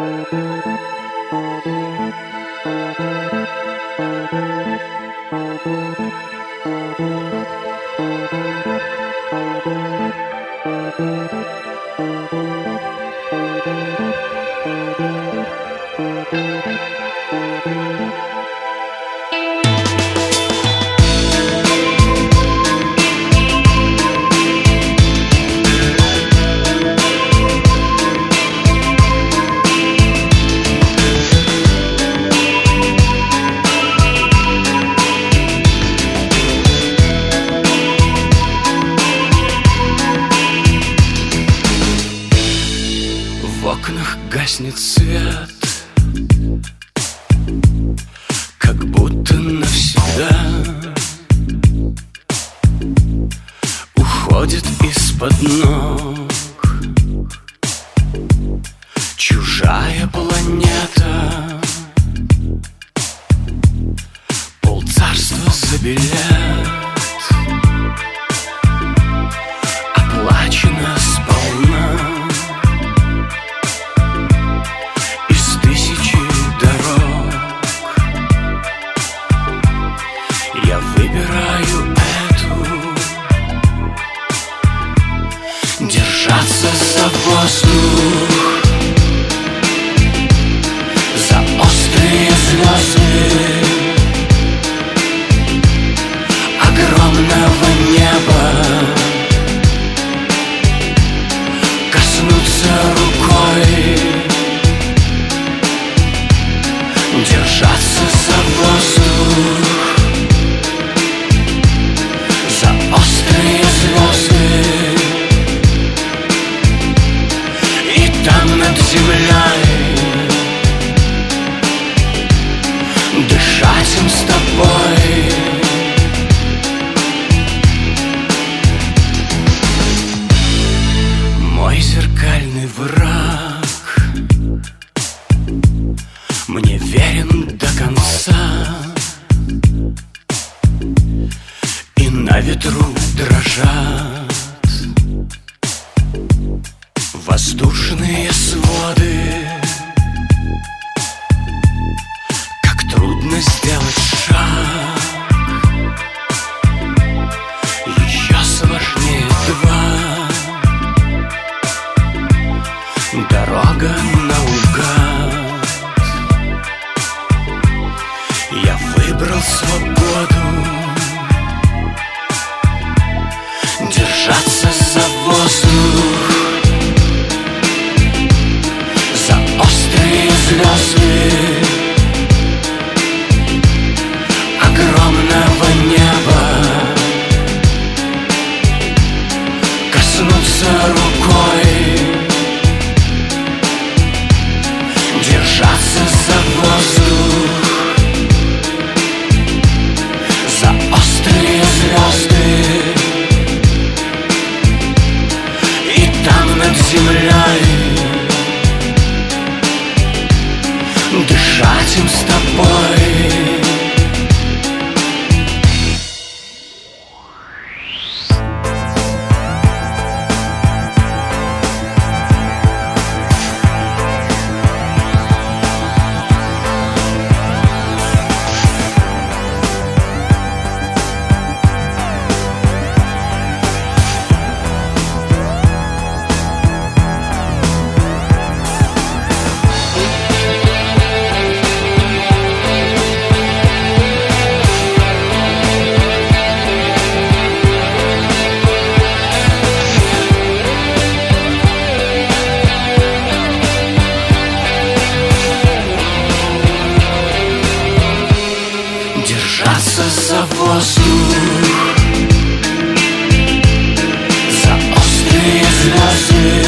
В окнах гаснет свет, как будто навсегда уходит из-под ног чужая планета. Полцарства забелят, оплачено сполна. Я выбираю эту, держаться за воздух, за острые звезды огромного неба, коснуться рукой, держаться за воздух, острые звезды, и там над землей дышать им с тобой. Мой зеркальный враг мне верен до конца, на ветру дрожат воздушные своды. Как трудно сделать шаг, еще сложнее два. Дорога наугад, я выбрал свободу, держаться за воздух, за острые звезды огромного неба, коснуться рукой, держаться за воздух, за острые звезды, там над землей дышать им с тобой. Держаться за воздух, за острые звезды